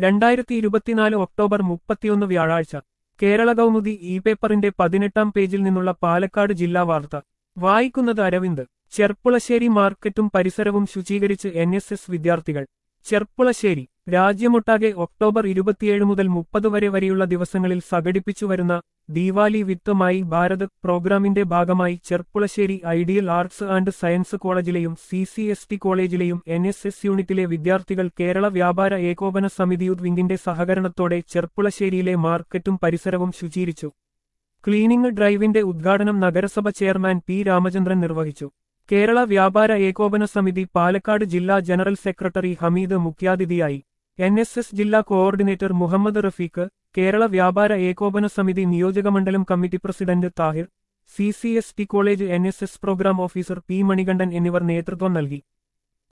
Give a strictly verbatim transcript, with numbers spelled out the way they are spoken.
രണ്ടായിരത്തി ഇരുപത്തിനാല് ഒക്ടോബർ മുപ്പത്തിയൊന്ന് വ്യാഴാഴ്ച കേരള കൗമുദി ഇ പേപ്പറിന്റെ പതിനെട്ടാം പേജിൽ നിന്നുള്ള പാലക്കാട് ജില്ലാ വാർത്ത വായിക്കുന്നത് അരവിന്ദ്. ചെർപ്പുളശ്ശേരി മാർക്കറ്റും പരിസരവും ശുചീകരിച്ച് എൻ എസ് എസ് വിദ്യാർത്ഥികൾ. ചെർപ്പുളശ്ശേരി രാജ്യമൊട്ടാകെ ഒക്ടോബർ ഇരുപത്തിയേഴ് മുതൽ മുപ്പത് വരെ വരെയുള്ള ദിവസങ്ങളിൽ സംഘടിപ്പിച്ചുവരുന്ന ദീവാലി വിത്ത് മൈ ഭാരത് പ്രോഗ്രാമിന്റെ ഭാഗമായി Cherpulassery ideal arts and science കോളേജിലെയും സി സി എസ് ടി കോളേജിലെയും എൻ എസ് എസ് യൂണിറ്റിലെ വിദ്യാർത്ഥികൾ കേരള വ്യാപാര ഏകോപന സമിതി യൂത്ത് വിംഗിന്റെ സഹകരണത്തോടെ ചെർപ്പുളശ്ശേരിയിലെ മാർക്കറ്റും പരിസരവും ശുചീകരിച്ചു. ക്ലീനിംഗ് ഡ്രൈവിന്റെ ഉദ്ഘാടനം നഗരസഭ ചെയർമാൻ പി രാമചന്ദ്രൻ നിർവഹിച്ചു. കേരള വ്യാപാര ഏകോപന സമിതി പാലക്കാട് ജില്ലാ ജനറൽ സെക്രട്ടറി ഹമീദ് മുഖ്യാതിഥിയായി. എൻ എസ് എസ് ജില്ലാ കോഓർഡിനേറ്റർ മുഹമ്മദ് റഫീഖ്, കേരള വ്യാപാര ഏകോപന സമിതി നിയോജകമണ്ഡലം committee president Thahir, C C S T college N S S programme officer P Manikandan എന്നിവർ നേതൃത്വം നൽകി.